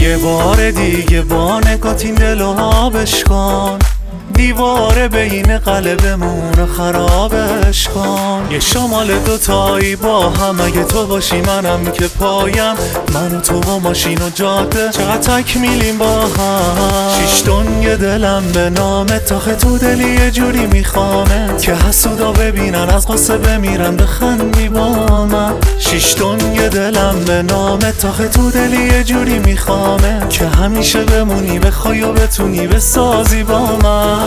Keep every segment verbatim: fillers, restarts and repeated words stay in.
یه بار دیگه با نگات این دل رو آبش کن، دیواره بین قلبمون خرابش کن. یه شمال دوتایی با هم، اگه تو باشی منم که پایم، من و تو و ماشین و جاده چقدر تکمیلیم با هم. شیش تن یه دلم به نامت، تاخه تو دلی یه جوری میخوامت که حسودا ببینن از قصه بمیرن بخندی با من. شیش تن یه دلم به نامت، تاخه تو دلی یه جوری میخوامت که همیشه بمونی، بخوای و بتونی بسازی با من.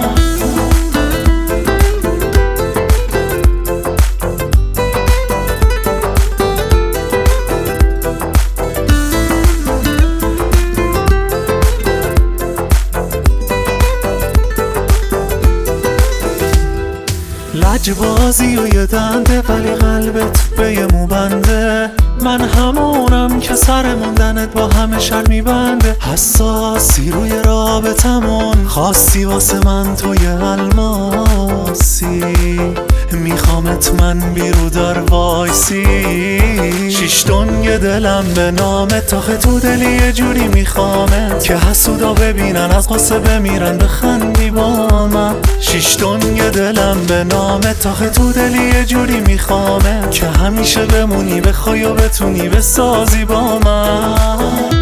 لجبازی و یه دنده، ولی قلبت به یه موبنده. من همونم که سر موندنت با همه شر میبنده. حساسی روی رابطمون، خواستی واسه من تو یه الماسی، میخوامت من بیرو در وایسی. شیش تن یه دلم به نامت، تاخه تو دلی یه جوری میخوامت که حسودا ببینن از قصه بمیرن بخندی با من. شیش تن یه دلم به نامت، تاخه تو دلی یه جوری میخوامت که همیشه بمونی، بخوای و بتونی بسازی با من.